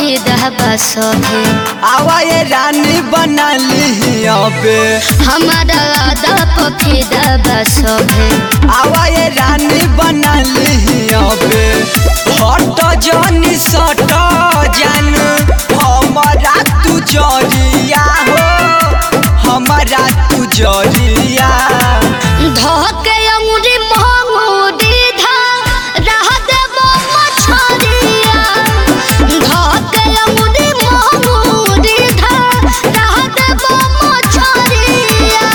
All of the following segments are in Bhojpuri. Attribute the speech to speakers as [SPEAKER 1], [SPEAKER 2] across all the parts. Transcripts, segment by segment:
[SPEAKER 1] पफिदा बसोभे
[SPEAKER 2] आवा ये रानी बना ली अबे
[SPEAKER 1] हमारा आदा पफिदा बसोभे
[SPEAKER 2] आवा ये रानी बना ली अबे हट जानी सट जान हमारा तू जरिया हो हमारा तू जरिया
[SPEAKER 1] धोके अंगुरी मोंगुरी धा रह देबो मछरिया धोके अंगुरी मोंगुरी धा रह देबो मछरिया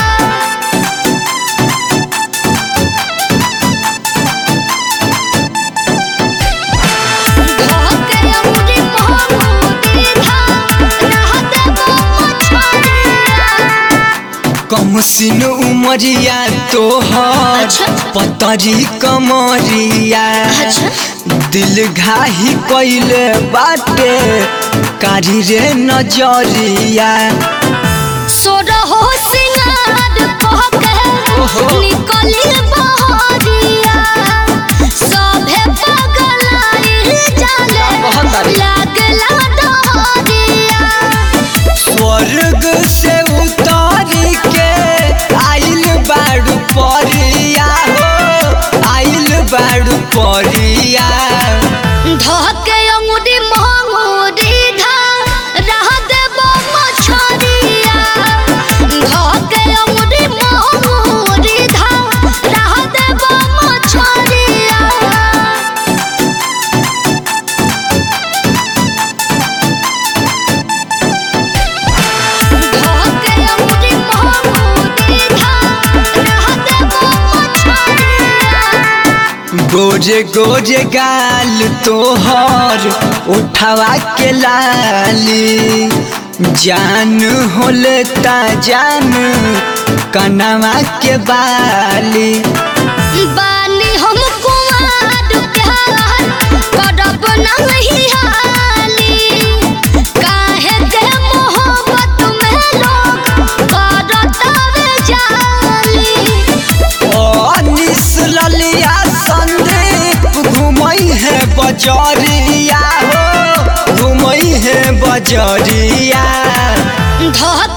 [SPEAKER 1] धोके अंगुरी मोंगुरी धा रह देबो मछरिया
[SPEAKER 2] कम सिन उमरिया तोहर
[SPEAKER 1] अच्छा।
[SPEAKER 2] पतरी कमरिया
[SPEAKER 1] अच्छा।
[SPEAKER 2] दिल घाही कइले बाटे कारी रे नजरिया
[SPEAKER 1] सोरहो सिंगार कहके निकली बहरिया सभे पगलाई जाले लागला डहरिया
[SPEAKER 2] स्वर्ग से उतारी के आइल बाड़ू परिया हो आइल बाड़ू परिया
[SPEAKER 1] धोके अंगुरी मोंगुरी धा रह देबो मछरिया धोके अंगुरी मोंगुरी धा रह देबो मछरिया धोके अंगुरी मोंगुरी धा रह देबो मछरिया
[SPEAKER 2] गोजे गोजे गाल तोहर उठावा के लाली जान होलता जान कनवा के बाली
[SPEAKER 1] बानी हम कुमार प्यार करब नहीं हाली काहे के मोहब्बत में लोग करतावे जाली
[SPEAKER 2] अनिस ललिया संदीप घुमई है बजरिया हो घुमई है बजरिया
[SPEAKER 1] धोके